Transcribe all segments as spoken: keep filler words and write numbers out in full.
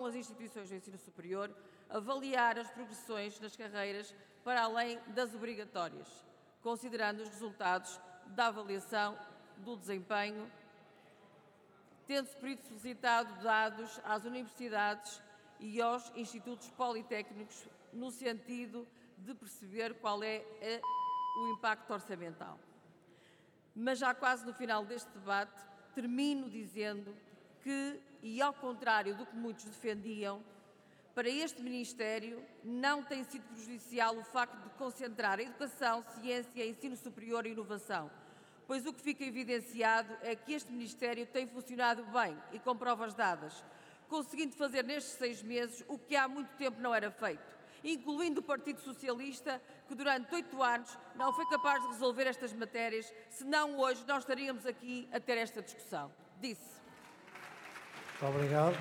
as instituições do ensino superior avaliar as progressões nas carreiras para além das obrigatórias, considerando os resultados da avaliação do desempenho, tendo-se por isso solicitado dados às universidades e aos institutos politécnicos no sentido de perceber qual é a, o impacto orçamental. Mas já quase no final deste debate, termino dizendo que, e ao contrário do que muitos defendiam, para este Ministério não tem sido prejudicial o facto de concentrar a educação, ciência, ensino superior e inovação, pois o que fica evidenciado é que este Ministério tem funcionado bem e com provas dadas, conseguindo fazer nestes seis meses o que há muito tempo não era feito, incluindo o Partido Socialista, que durante oito anos não foi capaz de resolver estas matérias, senão hoje nós estaríamos aqui a ter esta discussão. Disse. Muito obrigado.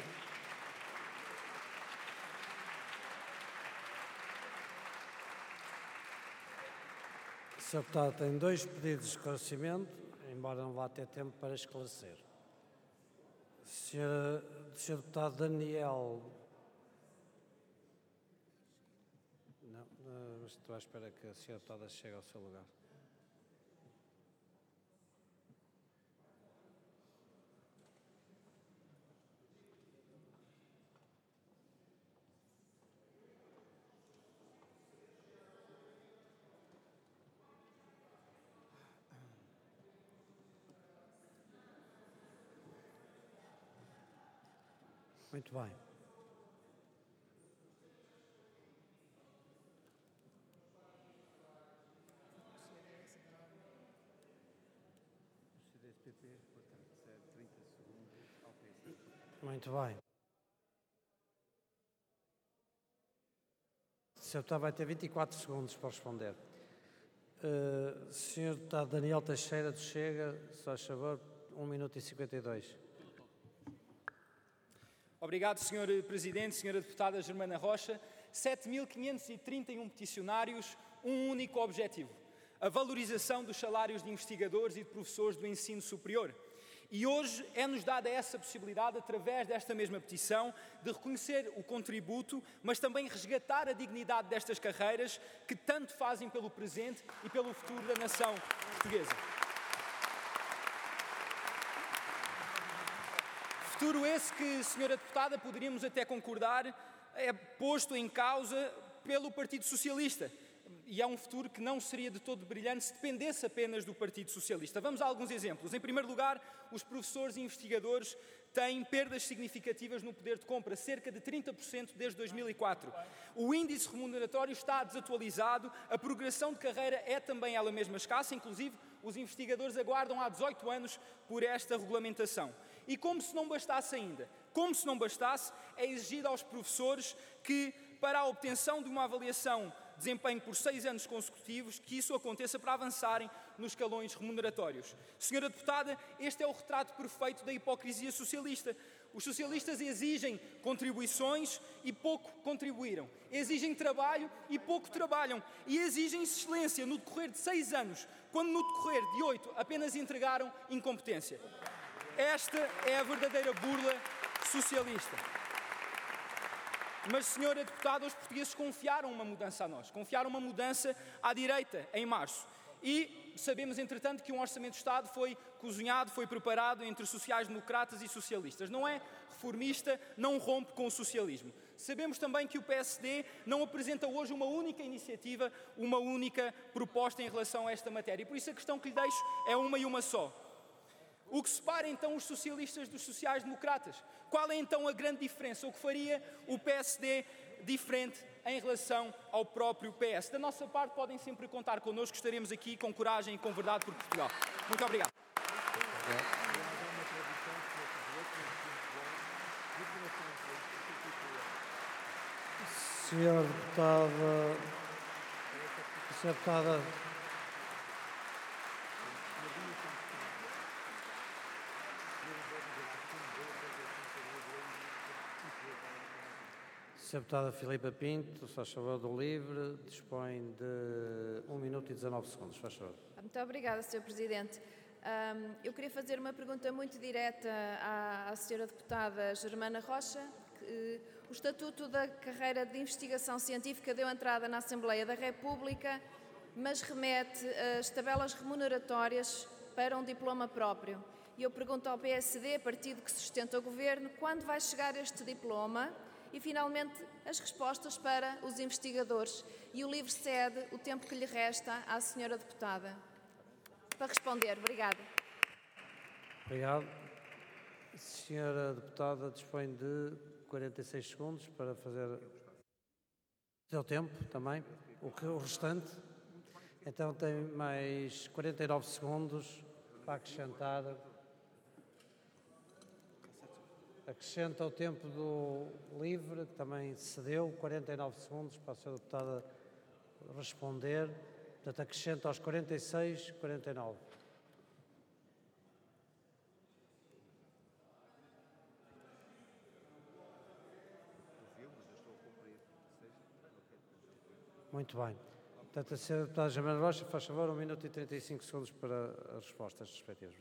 O senhor Deputado tem dois pedidos de esclarecimento, embora não vá ter tempo para esclarecer. Senhor, senhor Deputado Daniel... Não, mas estou à espera que a senhora Deputada chegue ao seu lugar. Muito bem. Muito bem. O senhor Deputado vai ter vinte e quatro segundos para responder. Uh, senhor Deputado Daniel Teixeira do Chega, se faz favor, um minuto e cinquenta e dois. Obrigado, senhor Presidente, senhora Deputada Germana Rocha. sete mil quinhentos e trinta e um peticionários, um único objetivo: a valorização dos salários de investigadores e de professores do ensino superior. E hoje é-nos dada essa possibilidade, através desta mesma petição, de reconhecer o contributo, mas também resgatar a dignidade destas carreiras que tanto fazem pelo presente e pelo futuro da nação portuguesa. Futuro esse que, senhora Deputada, poderíamos até concordar, é posto em causa pelo Partido Socialista. E é um futuro que não seria de todo brilhante se dependesse apenas do Partido Socialista. Vamos a alguns exemplos. Em primeiro lugar, os professores e investigadores têm perdas significativas no poder de compra, cerca de trinta por cento desde dois mil e quatro. O índice remuneratório está desatualizado, a progressão de carreira é também ela mesma escassa, inclusive os investigadores aguardam há dezoito anos por esta regulamentação. E como se não bastasse ainda, como se não bastasse, é exigido aos professores que, para a obtenção de uma avaliação de desempenho por seis anos consecutivos, que isso aconteça para avançarem nos escalões remuneratórios. Senhora Deputada, este é o retrato perfeito da hipocrisia socialista. Os socialistas exigem contribuições e pouco contribuíram. Exigem trabalho e pouco trabalham. E exigem excelência no decorrer de seis anos, quando no decorrer de oito apenas entregaram incompetência. Esta é a verdadeira burla socialista. Mas, senhora Deputada, os portugueses confiaram uma mudança a nós, confiaram uma mudança à direita em março. E sabemos, entretanto, que um orçamento de Estado foi cozinhado, foi preparado entre sociais-democratas e socialistas. Não é reformista, não rompe com o socialismo. Sabemos também que o P S D não apresenta hoje uma única iniciativa, uma única proposta em relação a esta matéria. E por isso a questão que lhe deixo é uma e uma só. O que separa então os socialistas dos sociais-democratas? Qual é então a grande diferença? O que faria o P S D diferente em relação ao próprio P S? Da nossa parte podem sempre contar connosco, estaremos aqui com coragem e com verdade por Portugal. Muito obrigado. Senhor Deputada, Senhor Deputada, Senhora Deputada Filipa Pinto, se faz favor do LIVRE, dispõe de um minuto e dezanove segundos, faz favor. Muito obrigada, senhor Presidente. Um, eu queria fazer uma pergunta muito direta à, à senhora Deputada Germana Rocha, que, Eh, O Estatuto da Carreira de Investigação Científica deu entrada na Assembleia da República, mas remete as tabelas remuneratórias para um diploma próprio. E eu pergunto ao P S D, partido que sustenta o Governo, quando vai chegar este diploma e, finalmente, as respostas para os investigadores. E o LIVRE cede o tempo que lhe resta à senhora deputada para responder. Obrigada. Obrigado. A senhora deputada dispõe de quarenta e seis segundos para fazer o seu tempo também, o, que, o restante. Então tem mais quarenta e nove segundos para acrescentar. Acrescenta o tempo do LIVRE, que também cedeu, quarenta e nove segundos para a senhora deputada responder. Portanto, acrescenta aos quarenta e seis, quarenta e nove. Muito bem. Portanto, a senhora deputada Germana Rocha, faz favor, um minuto e trinta e cinco segundos para as respostas respectivas.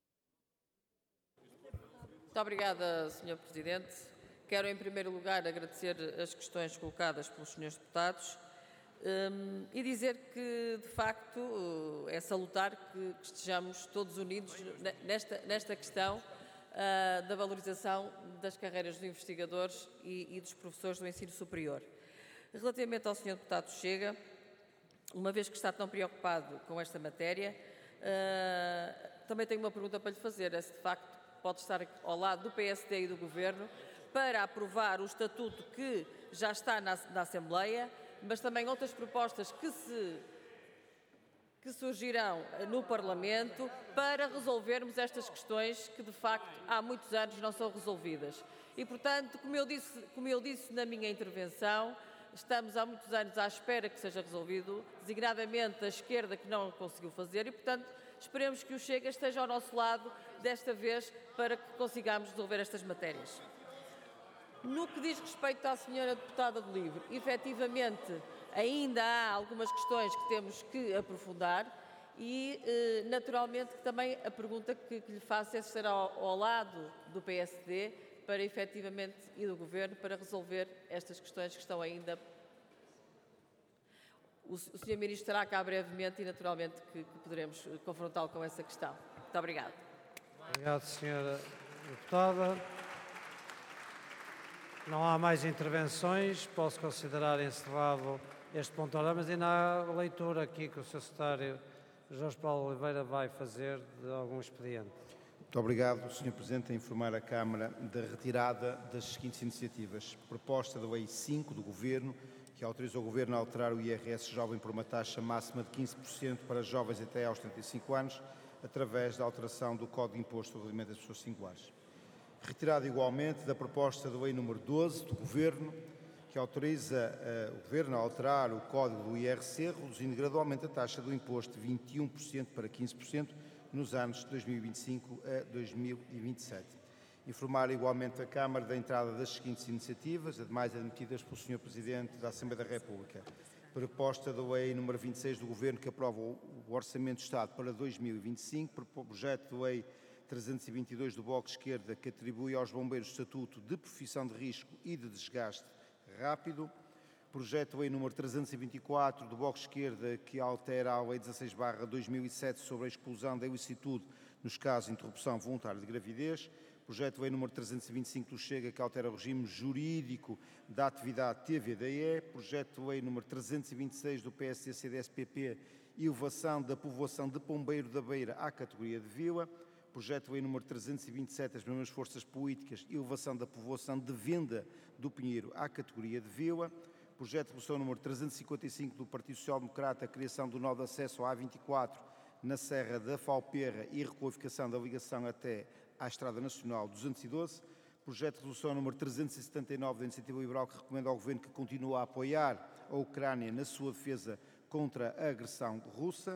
Muito obrigada, senhor Presidente. Quero, em primeiro lugar, agradecer as questões colocadas pelos senhores deputados um, e dizer que, de facto, é salutar que, que estejamos todos unidos nesta, nesta questão uh, da valorização das carreiras dos investigadores e, e dos professores do ensino superior. Relativamente ao senhor deputado Chega, uma vez que está tão preocupado com esta matéria, uh, também tenho uma pergunta para lhe fazer, é se de facto pode estar ao lado do P S D e do Governo para aprovar o estatuto que já está na, na Assembleia, mas também outras propostas que, se, que surgirão no Parlamento para resolvermos estas questões que, de facto, há muitos anos não são resolvidas. E, portanto, como eu disse, como eu disse na minha intervenção, estamos há muitos anos à espera que seja resolvido, designadamente a esquerda que não o conseguiu fazer e, portanto, esperemos que o Chega esteja ao nosso lado desta vez para que consigamos resolver estas matérias. No que diz respeito à senhora deputada do LIVRE, efetivamente ainda há algumas questões que temos que aprofundar e, eh, naturalmente, que também a pergunta que, que lhe faço é se estará ao, ao lado do P S D para efetivamente e do Governo para resolver estas questões que estão ainda. O, o senhor Ministro estará cá brevemente e naturalmente que, que poderemos confrontá-lo com essa questão. Muito obrigada. Obrigado, senhora deputada. Não há mais intervenções, posso considerar encerrado este ponto de ordem, mas ainda há leitura aqui que o senhor secretário Jorge Paulo Oliveira vai fazer de algum expediente. Muito obrigado, senhor Presidente, a informar a Câmara da retirada das seguintes iniciativas. Proposta da Lei cinco do Governo, que autoriza o Governo a alterar o I R S jovem por uma taxa máxima de quinze por cento para jovens até aos trinta e cinco anos, através da alteração do Código de Imposto do Rendimento das Pessoas Singulares. Retirada igualmente da proposta da Lei número doze do Governo, que autoriza uh, o Governo a alterar o Código do I R C, reduzindo gradualmente a taxa do imposto de vinte e um por cento para quinze por cento nos anos de dois mil e vinte e cinco a dois mil e vinte e sete. Informar igualmente a Câmara da entrada das seguintes iniciativas, ademais admitidas pelo senhor Presidente da Assembleia da República. Proposta da Lei número vinte e seis do Governo, que aprova o Orçamento de Estado para dois mil e vinte e cinco, projeto de Lei trezentos e vinte e dois do Bloco de Esquerda, que atribui aos bombeiros o estatuto de profissão de risco e de desgaste rápido. Projeto de Lei número trezentos e vinte e quatro do Bloco de Esquerda, que altera a Lei dezasseis barra dois mil e sete sobre a exclusão da ilicitude nos casos de interrupção voluntária de gravidez. Projeto de Lei número trezentos e vinte e cinco do Chega, que altera o regime jurídico da atividade T V D E. Projeto de Lei número trezentos e vinte e seis do P S D C D S P P, elevação da povoação de Pombeiro da Beira à categoria de vila. Projeto de Lei número trezentos e vinte e sete das mesmas forças políticas, elevação da povoação de Venda do Pinheiro à categoria de vila. Projeto de Resolução número trezentos e cinquenta e cinco do Partido Social Democrata, a criação do nó de acesso à A vinte e quatro na Serra da Falperra e requalificação da ligação até à Estrada Nacional duzentos e doze. Projeto de Resolução número trezentos e setenta e nove da Iniciativa Liberal, que recomenda ao Governo que continue a apoiar a Ucrânia na sua defesa contra a agressão russa.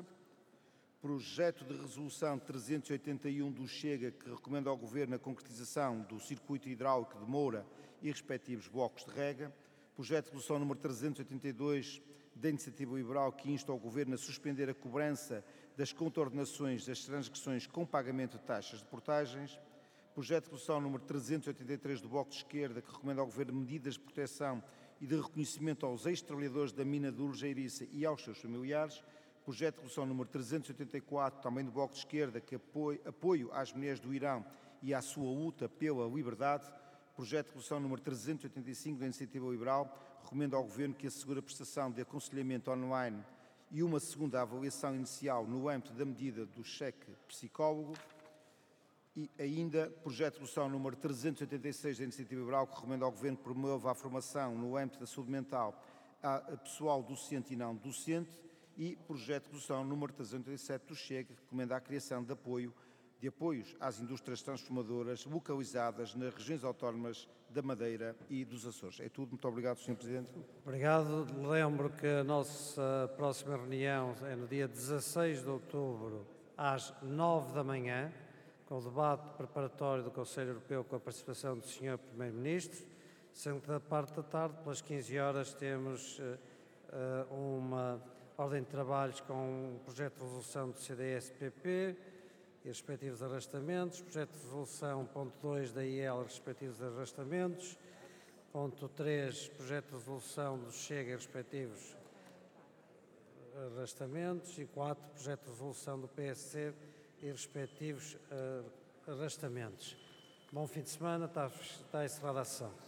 Projeto de Resolução trezentos e oitenta e um do Chega, que recomenda ao Governo a concretização do circuito hidráulico de Moura e respectivos blocos de rega. Projeto de Resolução número trezentos e oitenta e dois da Iniciativa Liberal, que insta ao Governo a suspender a cobrança das contornações das transgressões com pagamento de taxas de portagens. Projeto de resolução número trezentos e oitenta e três do Bloco de Esquerda, que recomenda ao Governo medidas de proteção e de reconhecimento aos ex-trabalhadores da mina de Urgeiriça e aos seus familiares. Projeto de resolução número trezentos e oitenta e quatro, também do Bloco de Esquerda, que apoio, apoio às mulheres do Irão e à sua luta pela liberdade. Projeto de resolução número trezentos e oitenta e cinco da Iniciativa Liberal, recomenda ao Governo que assegure a prestação de aconselhamento online e uma segunda avaliação inicial no âmbito da medida do cheque psicólogo. E ainda, projeto de resolução número trezentos e oitenta e seis da Iniciativa Liberal, que recomenda ao Governo que promova a formação no âmbito da saúde mental a pessoal docente e não docente. E projeto de resolução número trezentos e oitenta e sete do Chega, que recomenda a criação de apoio de apoios às indústrias transformadoras localizadas nas regiões autónomas da Madeira e dos Açores. É tudo. Muito obrigado, senhor Presidente. Obrigado. Lembro que a nossa próxima reunião é no dia dezasseis de outubro, às nove da manhã, com o debate preparatório do Conselho Europeu com a participação do senhor Primeiro-Ministro, sendo que da parte da tarde, pelas quinze horas, temos uh, uma ordem de trabalhos com um projeto de resolução do C D S P P e respectivos arrastamentos, projeto de resolução ponto dois da I L, respectivos arrastamentos, ponto três, projeto de resolução do Chega e respectivos arrastamentos, e quatro, projeto de resolução do P S C e respectivos uh, arrastamentos. Bom fim de semana, está, está encerrada a sessão.